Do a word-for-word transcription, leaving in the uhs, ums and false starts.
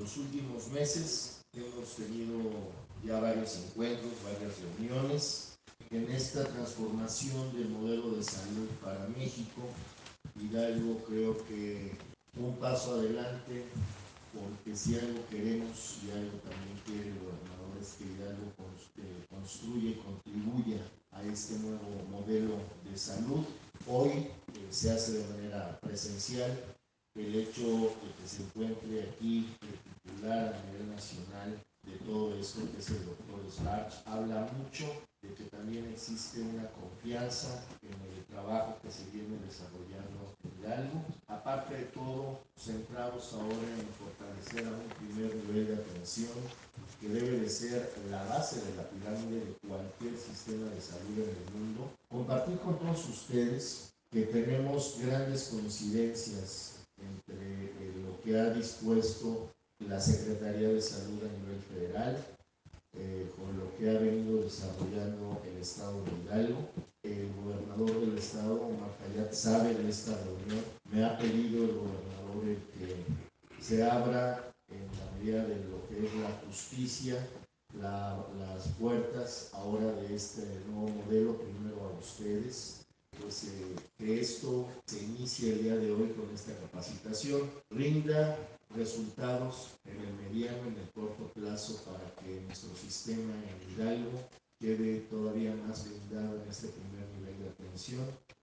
los últimos meses hemos tenido ya varios encuentros, varias reuniones en esta transformación del modelo de salud para México. Hidalgo creo que un paso adelante, porque si algo queremos y algo también quiere el gobernador es que Hidalgo construya y contribuya a este nuevo modelo de salud. Hoy eh, se hace de manera presencial. El hecho de que se encuentre aquí el titular a nivel nacional de todo esto, que es el doctor Slarch, habla mucho de que también existe una confianza en el trabajo que se viene desarrollando en Hidalgo. Aparte de todo, centrados ahora en fortalecer a un primer nivel de atención que debe de ser la base de la pirámide de cualquier sistema de salud en el mundo. Compartir con todos ustedes que tenemos grandes coincidencias entre eh, lo que ha dispuesto la Secretaría de Salud a nivel federal, eh, con lo que ha venido desarrollando el Estado de Hidalgo. El gobernador del Estado, Omar Fayad, sabe de esta reunión. Me ha pedido el gobernador el que se abra en la medida de lo que es la justicia, la, las puertas ahora de este nuevo modelo, primero a ustedes. Pues eh, que esto se inicie el día de hoy con esta capacitación, rinda resultados en el mediano y en el corto plazo para que nuestro sistema en Hidalgo quede todavía más blindado en este primer nivel de atención